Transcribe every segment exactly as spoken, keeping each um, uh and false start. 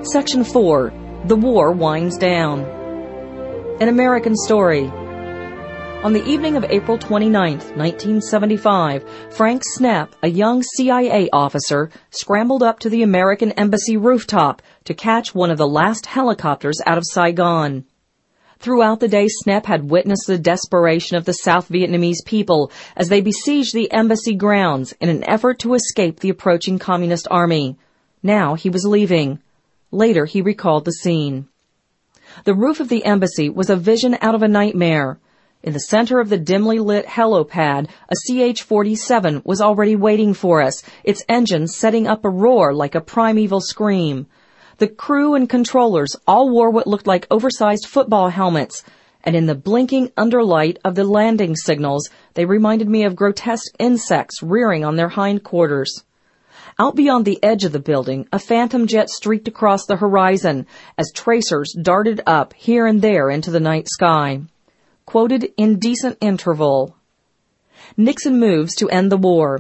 Section four. The War Winds Down. An American Story. On the evening of April twenty-ninth, nineteen seventy-five, Frank Snepp, a young C I A officer, scrambled up to the American Embassy rooftop to catch one of the last helicopters out of Saigon. Throughout the day, Snepp had witnessed the desperation of the South Vietnamese people as they besieged the embassy grounds in an effort to escape the approaching Communist Army. Now he was leaving. Later, he recalled the scene. The roof of the embassy was a vision out of a nightmare. In the center of the dimly lit helipad, a C H forty-seven was already waiting for us, its engine setting up a roar like a primeval scream. The crew and controllers all wore what looked like oversized football helmets, and in the blinking underlight of the landing signals, they reminded me of grotesque insects rearing on their hindquarters. Out beyond the edge of the building, a phantom jet streaked across the horizon as tracers darted up here and there into the night sky. Quoted in decent interval. Nixon moves to end the war.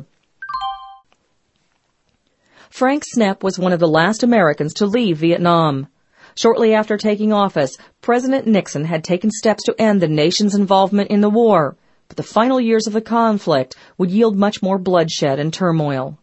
Frank Snepp was one of the last Americans to leave Vietnam. Shortly after taking office, President Nixon had taken steps to end the nation's involvement in the war, but the final years of the conflict would yield much more bloodshed and turmoil.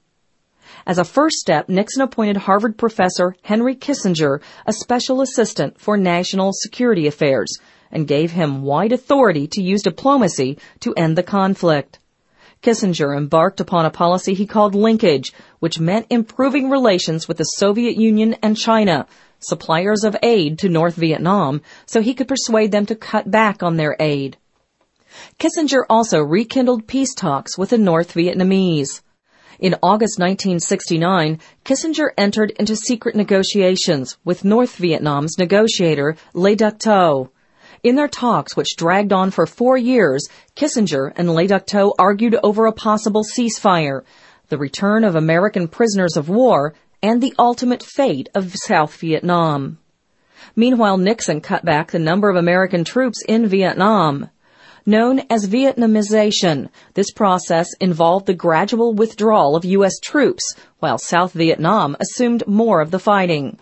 As a first step, Nixon appointed Harvard professor Henry Kissinger a special assistant for national security affairs and gave him wide authority to use diplomacy to end the conflict. Kissinger embarked upon a policy he called linkage, which meant improving relations with the Soviet Union and China, suppliers of aid to North Vietnam, so he could persuade them to cut back on their aid. Kissinger also rekindled peace talks with the North Vietnamese. In August nineteen sixty-nine, Kissinger entered into secret negotiations with North Vietnam's negotiator Le Duc Tho. In their talks, which dragged on for four years, Kissinger and Le Duc Tho argued over a possible ceasefire, the return of American prisoners of war, and the ultimate fate of South Vietnam. Meanwhile, Nixon cut back the number of American troops in Vietnam. Known as Vietnamization, this process involved the gradual withdrawal of U S troops, while South Vietnam assumed more of the fighting.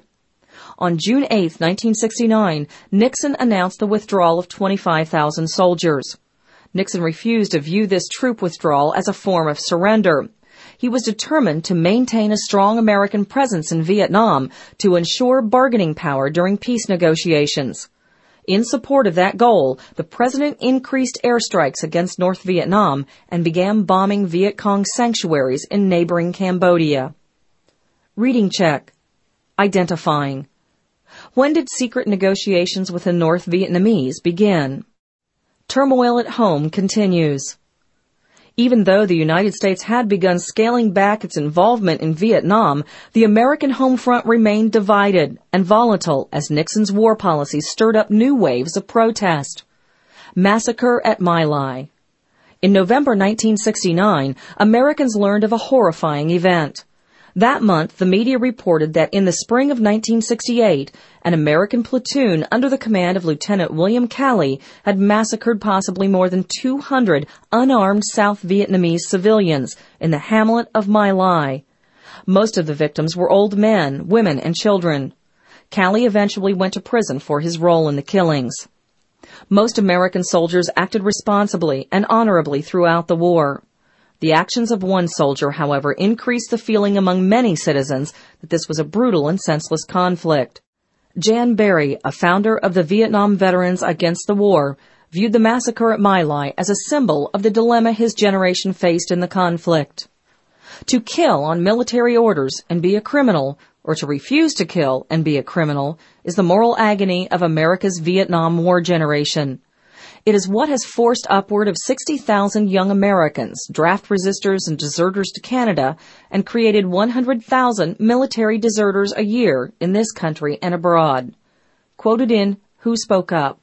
On June eighth, nineteen sixty-nine, Nixon announced the withdrawal of twenty-five thousand soldiers. Nixon refused to view this troop withdrawal as a form of surrender. He was determined to maintain a strong American presence in Vietnam to ensure bargaining power during peace negotiations. In support of that goal, the president increased airstrikes against North Vietnam and began bombing Viet Cong sanctuaries in neighboring Cambodia. Reading check. Identifying. When did secret negotiations with the North Vietnamese begin? Turmoil at home continues. Even though the United States had begun scaling back its involvement in Vietnam, the American home front remained divided and volatile as Nixon's war policies stirred up new waves of protest. Massacre at My Lai. In November nineteen sixty-nine, Americans learned of a horrifying event. That month, the media reported that in the spring of nineteen sixty-eight, an American platoon under the command of Lieutenant William Calley had massacred possibly more than two hundred unarmed South Vietnamese civilians in the hamlet of My Lai. Most of the victims were old men, women, and children. Calley eventually went to prison for his role in the killings. Most American soldiers acted responsibly and honorably throughout the war. The actions of one soldier, however, increased the feeling among many citizens that this was a brutal and senseless conflict. Jan Berry, a founder of the Vietnam Veterans Against the War, viewed the massacre at My Lai as a symbol of the dilemma his generation faced in the conflict. To kill on military orders and be a criminal, or to refuse to kill and be a criminal, is the moral agony of America's Vietnam War generation. It is what has forced upward of sixty thousand young Americans, draft resistors and deserters to Canada, and created one hundred thousand military deserters a year in this country and abroad. Quoted in Who Spoke Up?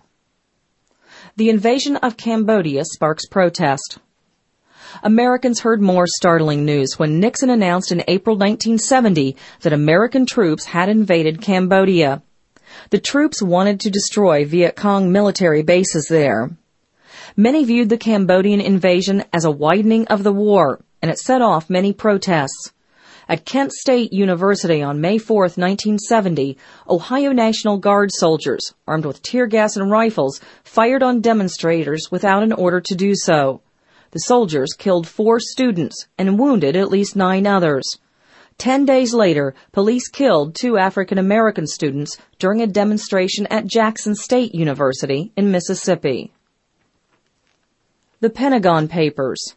The invasion of Cambodia sparks protest. Americans heard more startling news when Nixon announced in April nineteen seventy that American troops had invaded Cambodia. The troops wanted to destroy Viet Cong military bases there. Many viewed the Cambodian invasion as a widening of the war, and it set off many protests. At Kent State University on May fourth, nineteen seventy, Ohio National Guard soldiers, armed with tear gas and rifles, fired on demonstrators without an order to do so. The soldiers killed four students and wounded at least nine others. Ten days later, police killed two African American students during a demonstration at Jackson State University in Mississippi. The Pentagon Papers.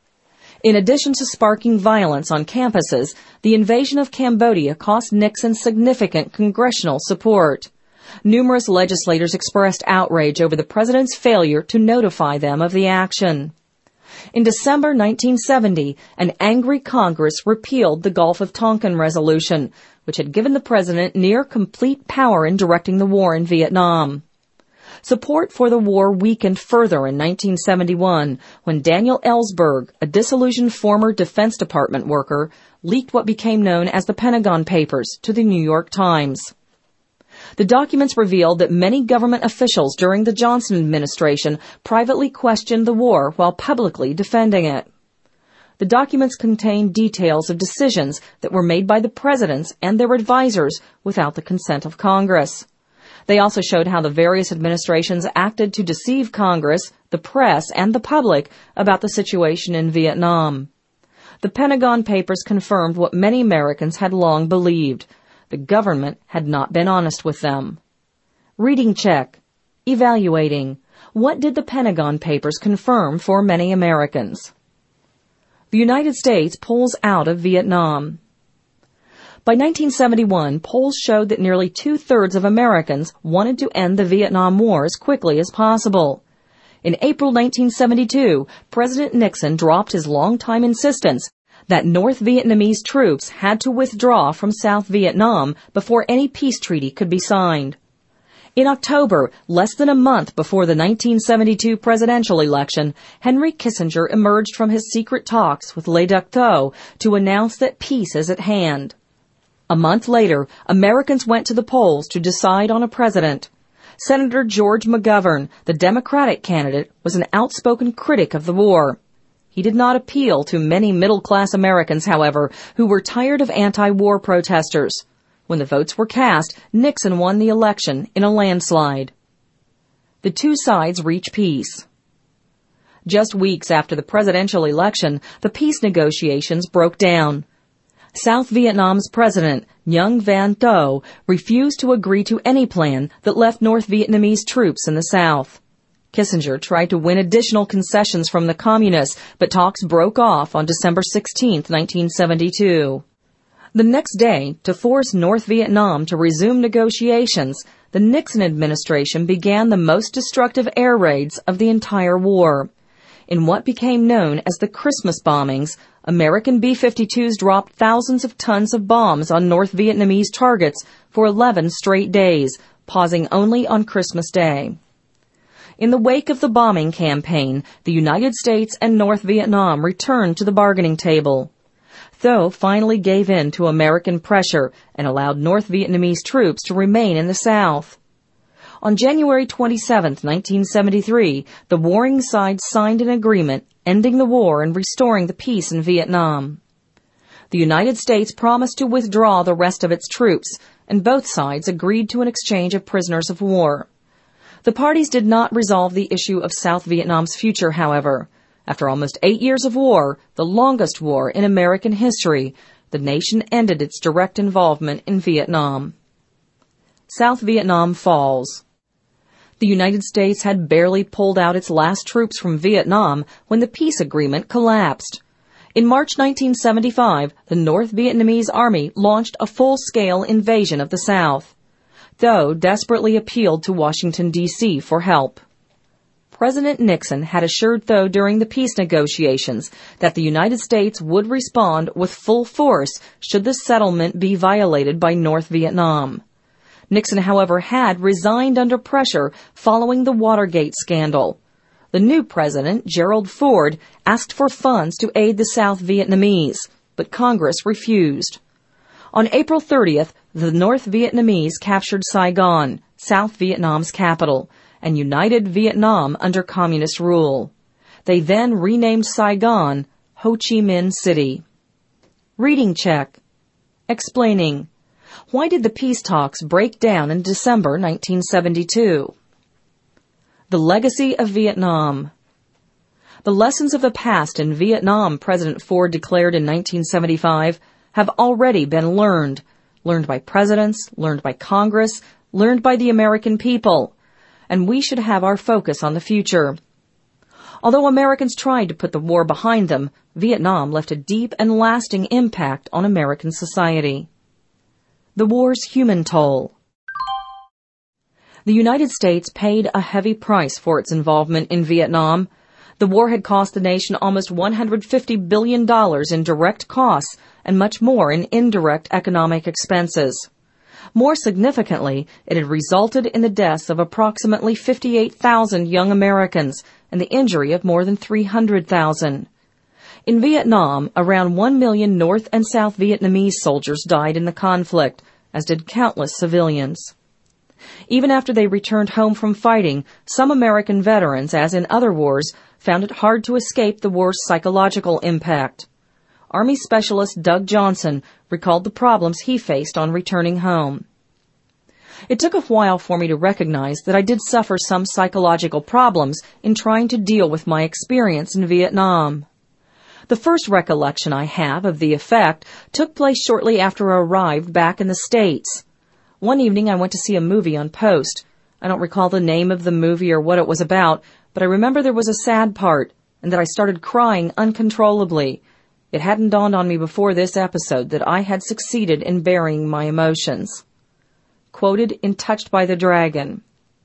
In addition to sparking violence on campuses, the invasion of Cambodia cost Nixon significant congressional support. Numerous legislators expressed outrage over the president's failure to notify them of the action. In December nineteen seventy, an angry Congress repealed the Gulf of Tonkin Resolution, which had given the president near complete power in directing the war in Vietnam. Support for the war weakened further in nineteen seventy-one when Daniel Ellsberg, a disillusioned former Defense Department worker, leaked what became known as the Pentagon Papers to the New York Times. The documents revealed that many government officials during the Johnson administration privately questioned the war while publicly defending it. The documents contained details of decisions that were made by the presidents and their advisors without the consent of Congress. They also showed how the various administrations acted to deceive Congress, the press, and the public about the situation in Vietnam. The Pentagon Papers confirmed what many Americans had long believed. The government had not been honest with them. Reading check. Evaluating. What did the Pentagon Papers confirm for many Americans? The United States pulls out of Vietnam. By nineteen seventy-one, polls showed that nearly two-thirds of Americans wanted to end the Vietnam War as quickly as possible. In April nineteen seventy-two, President Nixon dropped his longtime insistence that North Vietnamese troops had to withdraw from South Vietnam before any peace treaty could be signed. In October, less than a month before the nineteen seventy-two presidential election, Henry Kissinger emerged from his secret talks with Le Duc Tho to announce that peace is at hand. A month later, Americans went to the polls to decide on a president. Senator George McGovern, the Democratic candidate, was an outspoken critic of the war. He did not appeal to many middle-class Americans, however, who were tired of anti-war protesters. When the votes were cast, Nixon won the election in a landslide. The two sides reach peace. Just weeks after the presidential election, the peace negotiations broke down. South Vietnam's president, Nguyen Van Tho, refused to agree to any plan that left North Vietnamese troops in the South. Kissinger tried to win additional concessions from the communists, but talks broke off on December sixteenth, nineteen seventy-two. The next day, to force North Vietnam to resume negotiations, the Nixon administration began the most destructive air raids of the entire war. In what became known as the Christmas bombings, American B fifty-twos dropped thousands of tons of bombs on North Vietnamese targets for eleven straight days, pausing only on Christmas Day. In the wake of the bombing campaign, the United States and North Vietnam returned to the bargaining table. Tho finally gave in to American pressure and allowed North Vietnamese troops to remain in the South. On January twenty-seventh, nineteen seventy-three, the warring sides signed an agreement ending the war and restoring the peace in Vietnam. The United States promised to withdraw the rest of its troops, and both sides agreed to an exchange of prisoners of war. The parties did not resolve the issue of South Vietnam's future, however. After almost eight years of war, the longest war in American history, the nation ended its direct involvement in Vietnam. South Vietnam falls. The United States had barely pulled out its last troops from Vietnam when the peace agreement collapsed. In March nineteen seventy-five, the North Vietnamese Army launched a full-scale invasion of the South. Tho desperately appealed to Washington, D C for help. President Nixon had assured Tho during the peace negotiations that the United States would respond with full force should the settlement be violated by North Vietnam. Nixon, however, had resigned under pressure following the Watergate scandal. The new president, Gerald Ford, asked for funds to aid the South Vietnamese, but Congress refused. On April thirtieth, the North Vietnamese captured Saigon, South Vietnam's capital, and united Vietnam under communist rule. They then renamed Saigon Ho Chi Minh City. Reading check. Explaining. Why did the peace talks break down in December nineteen seventy-two? The legacy of Vietnam. The lessons of the past in Vietnam, President Ford declared in nineteen seventy-five, have already been learned. Learned by presidents, learned by Congress, learned by the American people. And we should have our focus on the future. Although Americans tried to put the war behind them, Vietnam left a deep and lasting impact on American society. The war's human toll. The United States paid a heavy price for its involvement in Vietnam. The war had cost the nation almost one hundred fifty billion dollars in direct costs and much more in indirect economic expenses. More significantly, it had resulted in the deaths of approximately fifty-eight thousand young Americans and the injury of more than three hundred thousand. In Vietnam, around one million North and South Vietnamese soldiers died in the conflict, as did countless civilians. Even after they returned home from fighting, some American veterans, as in other wars, found it hard to escape the war's psychological impact. Army Specialist Doug Johnson recalled the problems he faced on returning home. It took a while for me to recognize that I did suffer some psychological problems in trying to deal with my experience in Vietnam. The first recollection I have of the effect took place shortly after I arrived back in the States. One evening I went to see a movie on Post. I don't recall the name of the movie or what it was about, but I remember there was a sad part, and that I started crying uncontrollably. It hadn't dawned on me before this episode that I had succeeded in burying my emotions. Quoted in Touched by the Dragon.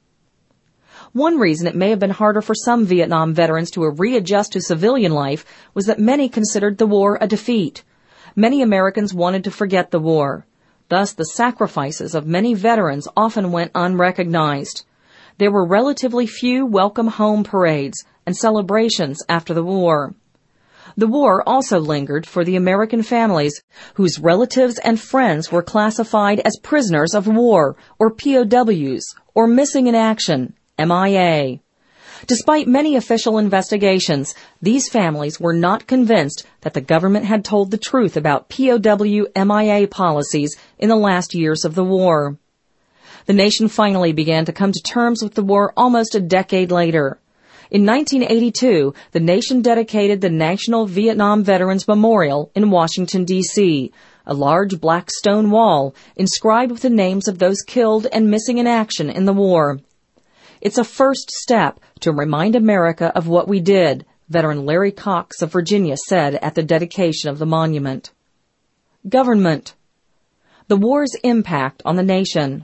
One reason it may have been harder for some Vietnam veterans to readjust to civilian life was that many considered the war a defeat. Many Americans wanted to forget the war. Thus, the sacrifices of many veterans often went unrecognized. There were relatively few welcome home parades and celebrations after the war. The war also lingered for the American families whose relatives and friends were classified as prisoners of war, or P O Ws, or missing in action, M I A. Despite many official investigations, these families were not convinced that the government had told the truth about P O W M I A policies in the last years of the war. The nation finally began to come to terms with the war almost a decade later. In nineteen eighty-two, the nation dedicated the National Vietnam Veterans Memorial in Washington, D C, a large black stone wall inscribed with the names of those killed and missing in action in the war. It's a first step to remind America of what we did, veteran Larry Cox of Virginia said at the dedication of the monument. Government. The war's impact on the nation.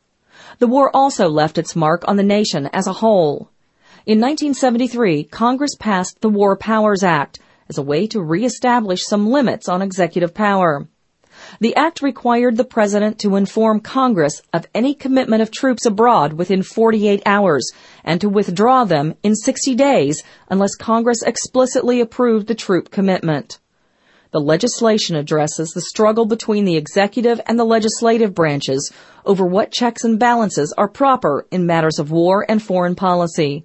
The war also left its mark on the nation as a whole. In nineteen seventy-three, Congress passed the War Powers Act as a way to reestablish some limits on executive power. The act required the president to inform Congress of any commitment of troops abroad within forty-eight hours and to withdraw them in sixty days unless Congress explicitly approved the troop commitment. The legislation addresses the struggle between the executive and the legislative branches over what checks and balances are proper in matters of war and foreign policy.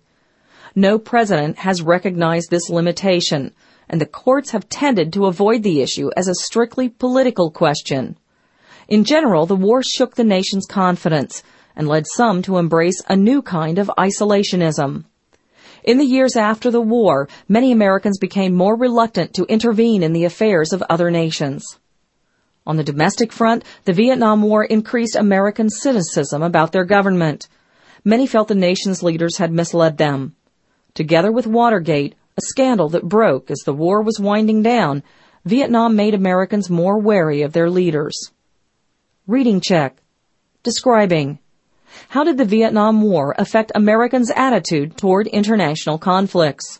No president has recognized this limitation, and the courts have tended to avoid the issue as a strictly political question. In general, the war shook the nation's confidence and led some to embrace a new kind of isolationism. In the years after the war, many Americans became more reluctant to intervene in the affairs of other nations. On the domestic front, the Vietnam War increased American cynicism about their government. Many felt the nation's leaders had misled them. Together with Watergate, a scandal that broke as the war was winding down, Vietnam made Americans more wary of their leaders. Reading check. Describing. How did the Vietnam War affect Americans' attitude toward international conflicts?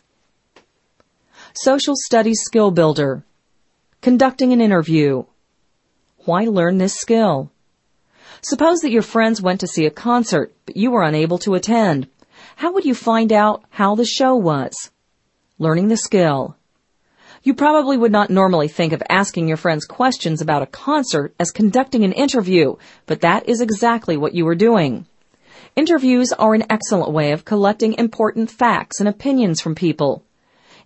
Social Studies Skill Builder. Conducting an interview. Why learn this skill? Suppose that your friends went to see a concert, but you were unable to attend. How would you find out how the show was? Learning the skill. You probably would not normally think of asking your friends questions about a concert as conducting an interview, but that is exactly what you were doing. Interviews are an excellent way of collecting important facts and opinions from people.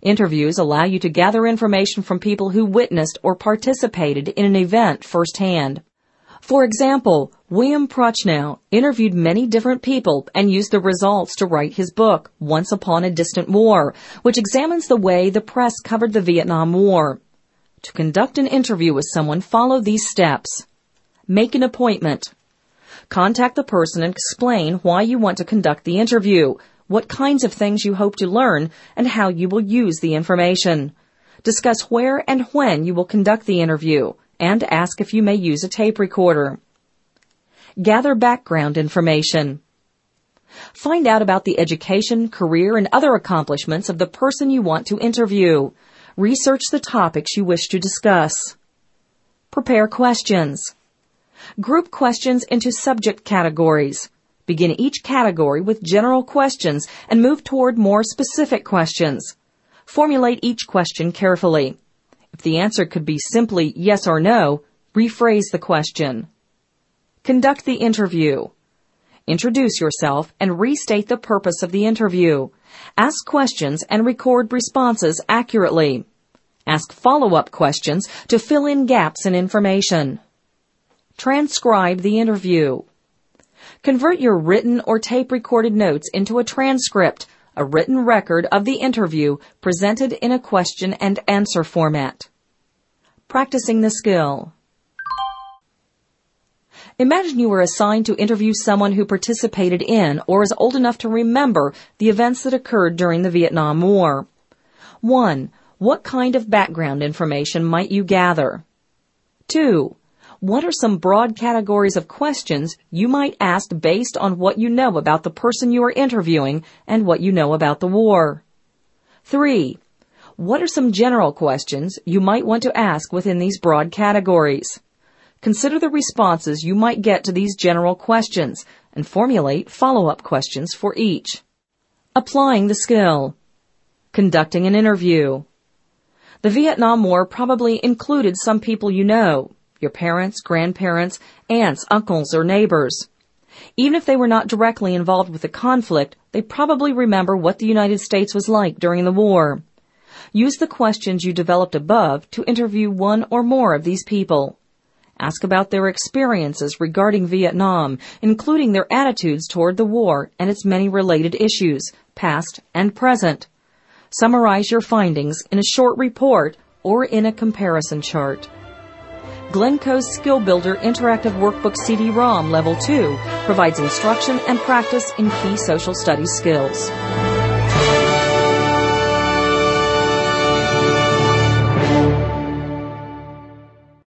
Interviews allow you to gather information from people who witnessed or participated in an event firsthand. For example, William Prochnow interviewed many different people and used the results to write his book, Once Upon a Distant War, which examines the way the press covered the Vietnam War. To conduct an interview with someone, follow these steps. Make an appointment. Contact the person and explain why you want to conduct the interview, what kinds of things you hope to learn, and how you will use the information. Discuss where and when you will conduct the interview, and ask if you may use a tape recorder. Gather background information. Find out about the education, career, and other accomplishments of the person you want to interview. Research the topics you wish to discuss. Prepare questions. Group questions into subject categories. Begin each category with general questions and move toward more specific questions. Formulate each question carefully. If the answer could be simply yes or no, rephrase the question. Conduct the interview. Introduce yourself and restate the purpose of the interview. Ask questions and record responses accurately. Ask follow-up questions to fill in gaps in information. Transcribe the interview. Convert your written or tape-recorded notes into a transcript, a written record of the interview presented in a question and answer format. Practicing the skill. Imagine you were assigned to interview someone who participated in or is old enough to remember the events that occurred during the Vietnam War. one. What kind of background information might you gather? two. What are some broad categories of questions you might ask based on what you know about the person you are interviewing and what you know about the war? three. What are some general questions you might want to ask within these broad categories? Consider the responses you might get to these general questions and formulate follow-up questions for each. Applying the skill. Conducting an interview. The Vietnam War probably included some people you know. Your parents, grandparents, aunts, uncles, or neighbors. Even if they were not directly involved with the conflict, they probably remember what the United States was like during the war. Use the questions you developed above to interview one or more of these people. Ask about their experiences regarding Vietnam, including their attitudes toward the war and its many related issues, past and present. Summarize your findings in a short report or in a comparison chart. Glencoe's Skill Builder Interactive Workbook C D ROM Level two provides instruction and practice in key social studies skills.